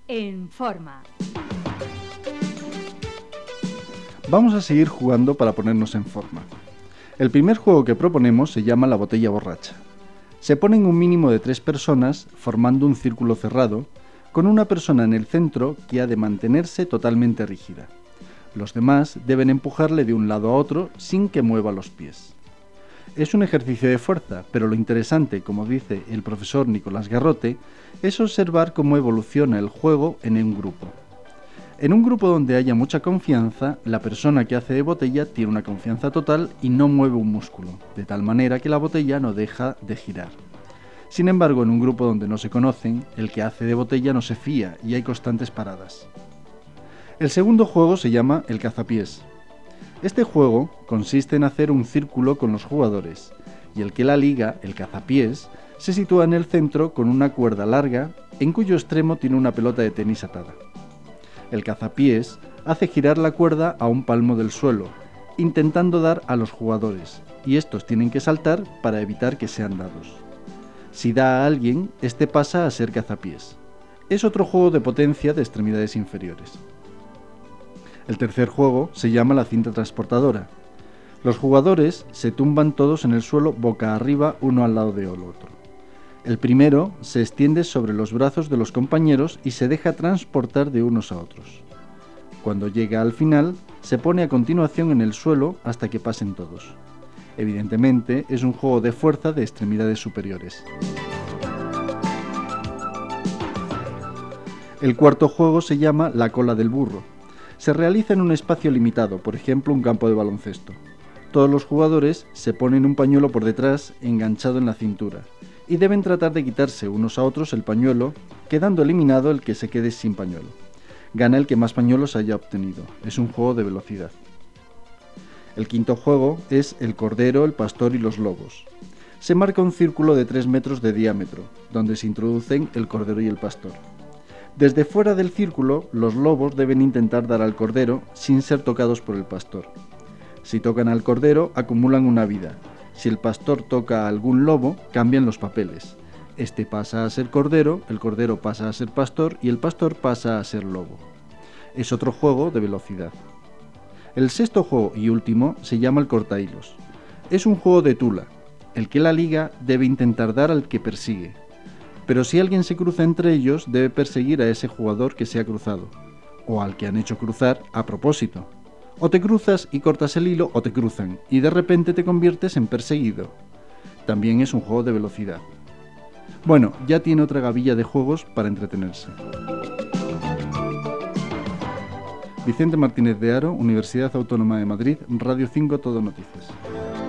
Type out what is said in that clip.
En forma. Vamos a seguir jugando para ponernos en forma. El primer juego que proponemos se llama la botella borracha. Se ponen un mínimo de 3 personas formando un círculo cerrado, con una persona en el centro que ha de mantenerse totalmente rígida. Los demás deben empujarle de un lado a otro sin que mueva los pies. Es un ejercicio de fuerza, pero lo interesante, como dice el profesor Nicolás Garrote, es observar cómo evoluciona el juego en un grupo. En un grupo donde haya mucha confianza, la persona que hace de botella tiene una confianza total y no mueve un músculo, de tal manera que la botella no deja de girar. Sin embargo, en un grupo donde no se conocen, el que hace de botella no se fía y hay constantes paradas. El segundo juego se llama el cazapiés. Este juego consiste en hacer un círculo con los jugadores, y el que la liga, el cazapiés, se sitúa en el centro con una cuerda larga, en cuyo extremo tiene una pelota de tenis atada. El cazapiés hace girar la cuerda a un palmo del suelo, intentando dar a los jugadores, y estos tienen que saltar para evitar que sean dados. Si da a alguien, este pasa a ser cazapiés. Es otro juego de potencia de extremidades inferiores. El tercer juego se llama la cinta transportadora. Los jugadores se tumban todos en el suelo boca arriba uno al lado del otro. El primero se extiende sobre los brazos de los compañeros y se deja transportar de unos a otros. Cuando llega al final, se pone a continuación en el suelo hasta que pasen todos. Evidentemente, es un juego de fuerza de extremidades superiores. El cuarto juego se llama la cola del burro. Se realiza en un espacio limitado, por ejemplo un campo de baloncesto. Todos los jugadores se ponen un pañuelo por detrás enganchado en la cintura y deben tratar de quitarse unos a otros el pañuelo, quedando eliminado el que se quede sin pañuelo. Gana el que más pañuelos haya obtenido. Es un juego de velocidad. El quinto juego es el cordero, el pastor y los lobos. Se marca un círculo de 3 metros de diámetro, donde se introducen el cordero y el pastor. Desde fuera del círculo, los lobos deben intentar dar al cordero sin ser tocados por el pastor. Si tocan al cordero, acumulan una vida. Si el pastor toca a algún lobo, cambian los papeles. Este pasa a ser cordero, el cordero pasa a ser pastor y el pastor pasa a ser lobo. Es otro juego de velocidad. El sexto juego y último se llama el cortahilos. Es un juego de tula. El que la liga debe intentar dar al que persigue. Pero si alguien se cruza entre ellos, debe perseguir a ese jugador que se ha cruzado, o al que han hecho cruzar a propósito. O te cruzas y cortas el hilo, o te cruzan, y de repente te conviertes en perseguido. También es un juego de velocidad. Bueno, ya tiene otra gavilla de juegos para entretenerse. Vicente Martínez de Haro, Universidad Autónoma de Madrid, Radio 5 Todo Noticias.